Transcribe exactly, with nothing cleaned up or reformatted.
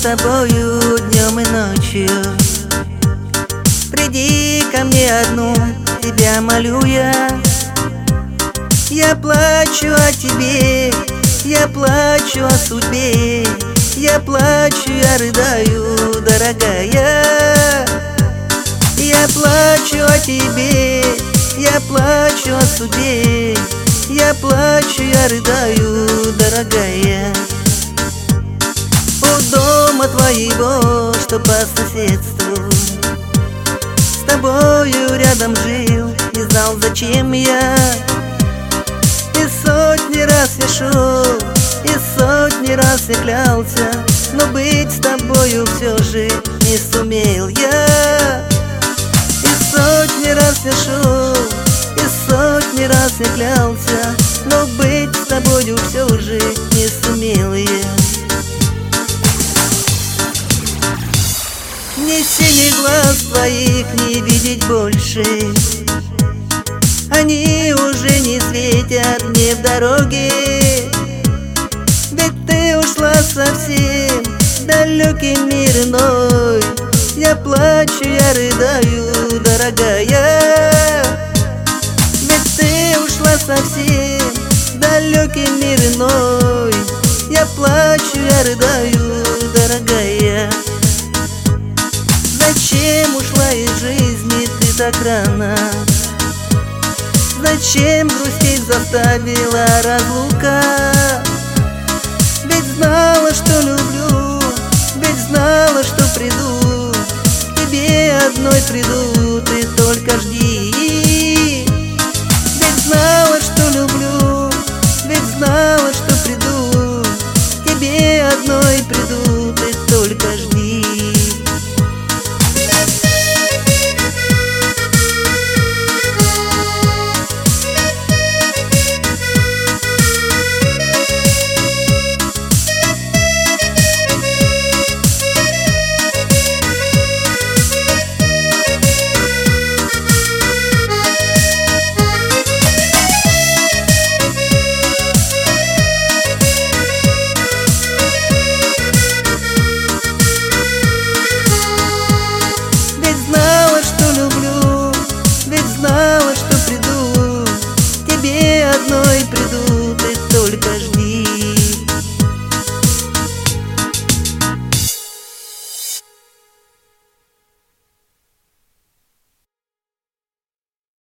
тобою днем и ночью. Приди ко мне одну, тебя молю я. Я плачу о тебе, я плачу о судьбе, я плачу, я рыдаю, дорогая. Я плачу о тебе, я плачу о судьбе, я плачу, я рыдаю, дорогая. У дома твоего, что по соседству, с тобою рядом жил, не знал, зачем я. И сотни раз я шел, и сотни раз я клялся, но быть с тобою все же не сумел я. И сотни раз я шел, и сотни раз я клялся, но быть с тобою все же не сумел я. Ни синих глаз твоих не видеть больше, они уже не светят мне в дороге. Ведь ты ушла совсем в далекий мир иной. Я плачу, я рыдаю, дорогая. Ведь ты ушла совсем в далекий мир иной. Я плачу, я рыдаю, дорогая. Зачем ушла из жизни ты так рано? Зачем грустить заставила разлука? Ведь знала, что люблю, ведь знала, что приду, к тебе одной приду, ты только жди. Ведь знала, что люблю, ведь знала, что приду, к тебе одной приду, ты только жди. Знала, что приду, к тебе одной приду.